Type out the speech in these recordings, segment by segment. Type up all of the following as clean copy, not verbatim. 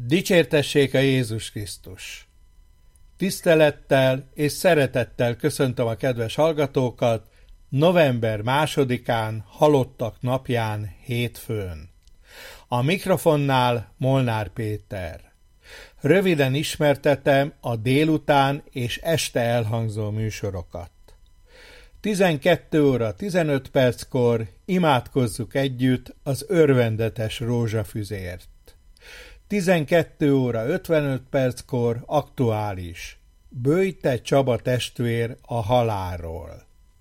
Dicsértessék a Jézus Krisztus! Tisztelettel és szeretettel köszöntöm a kedves hallgatókat november 2-án, Halottak napján, hétfőn. A mikrofonnál Molnár Péter. Röviden ismertetem a délután és este elhangzó műsorokat. 12 óra 15 perckor imádkozzuk együtt az örvendetes rózsafüzért. 12 óra 55 perckor aktuális. Böjte Csaba testvér a halálról.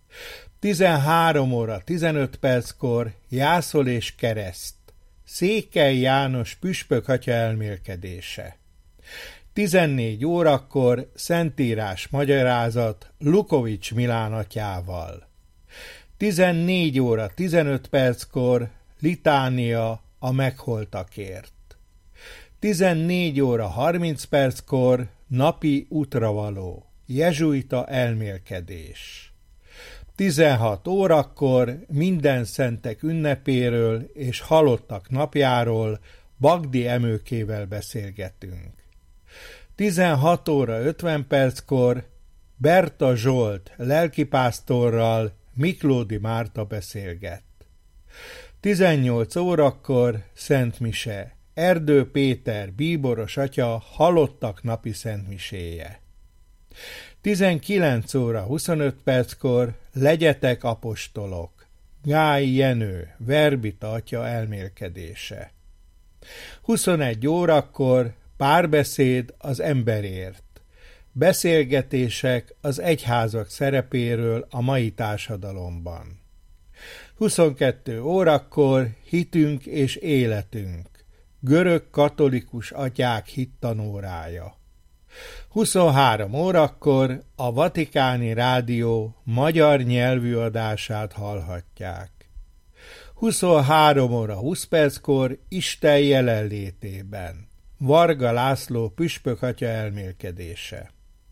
13 óra 15 perckor jászol és kereszt. Székely János püspök atya elmélkedése. 14 órakor szentírás magyarázat Lukovics Milán atyával. 14 óra 15 perckor litánia a megholtakért. 14 óra 30 perckor napi útravaló, jezsuita elmélkedés. 16 órakor minden szentek ünnepéről és halottak napjáról Bagdi Emőkével beszélgetünk. 16 óra 50 perckor Berta Zsolt lelkipásztorral Miklódi Márta beszélget. 18 órakor Szent Mise, Erdő Péter bíboros atya halottak napi szentmiséje. 19 óra 25 perckor Legyetek apostolok, Gály Jenő, Verbita atya elmélkedése. 21 órakor párbeszéd az emberért. Beszélgetések az egyházak szerepéről a mai társadalomban. 22 órakor hitünk és életünk. Görög katolikus atyák hittanórája. 23 órakor a Vatikáni Rádió magyar nyelvű adását hallhatják. 23 óra 20 perckor Isten jelenlétében. Varga László püspök atya elmélkedése.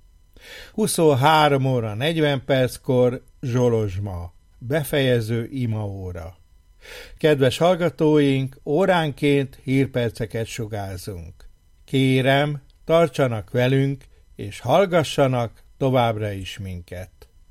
23 óra 40 perckor Zsolozsma, befejező imaóra. Kedves hallgatóink, óránként hírperceket sugárzunk. Kérem, tartsanak velünk, és hallgassanak továbbra is minket.